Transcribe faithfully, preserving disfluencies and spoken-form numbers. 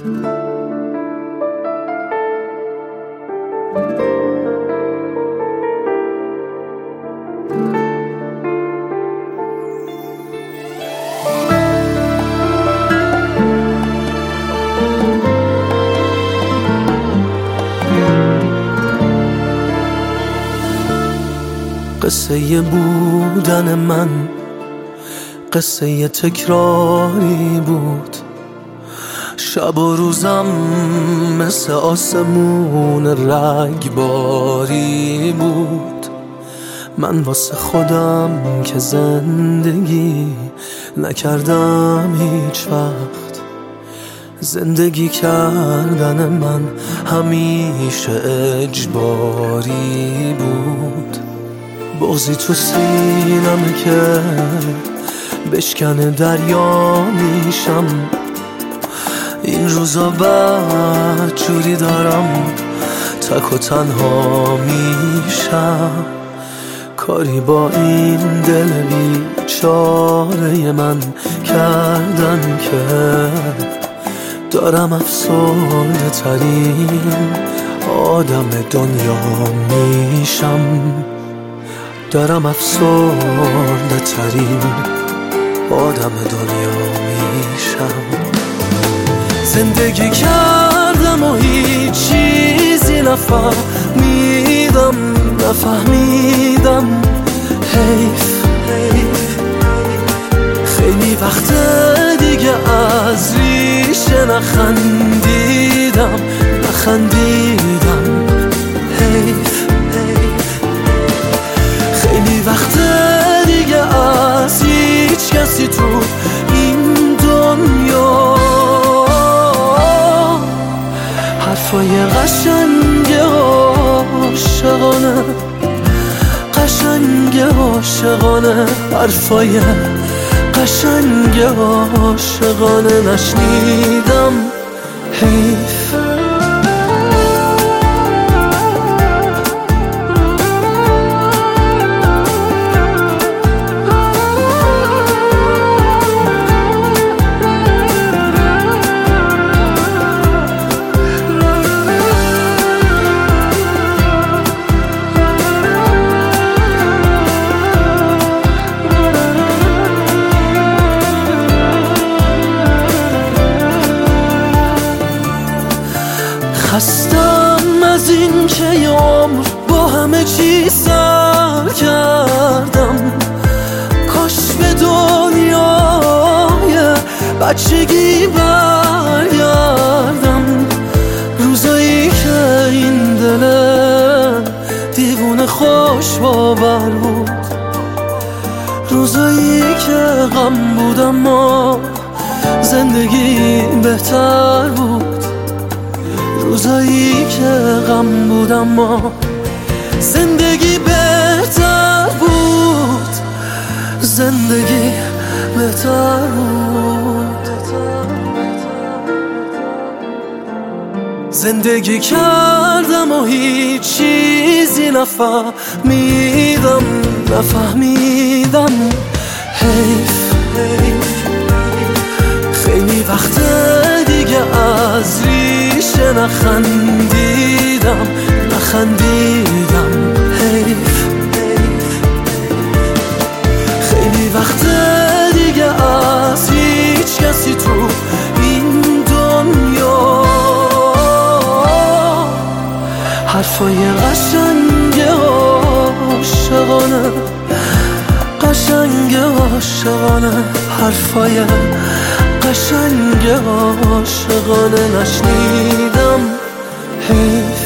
قصه بودن من قصه تکراری بود، شب و روزم مثل آسمون رگباری بود. من واسه خودم که زندگی نکردم هیچ وقت، زندگی کردن من همیشه اجباری بود. بغضی تو سینمه که بشکنه دریا میشم، این روزا بد جوری دارم تک و تنها میشم. کاری با این دل بیچاره من کردن که دارم افسرده ترین آدم دنیا میشم. دارم افسرده ترین آدم دنیا میشم. زندگی کردم و هیچ چیزی نفهمیدم نفهمیدم حیف خیلی وقت دیگه از ریشه نخندیدم نخندیدم حیف خیلی وقت دیگه از هیچ کسی تو این دنیا حرفای قشنگ عاشقانه قشنگ عاشقانه حرفای قشنگ عاشقانه نشنیدم حیف. خستم از این که یه عمر با همه چی سر کردم، کاش به دنیای بچگی برگردم. روزایی که این دل دیوونه خوش باور بود، روزایی که غم بود اما زندگی بهتر بود، روزایی که غم بود اما زندگی بهتر بود، زندگی بهتر بود. زندگی کردم و هیچ چیزی نفهمیدم نفهمیدم حیف خیلی وقت دیگه از ریشه نخندیدم نخندیدم حیف خیلی وقت دیگه از هیچ کسی تو این دنیا حرفای قشنگ عاشقانه قشنگ عاشقانه حرفای قشنگ عاشقانه نشنیدم حیف.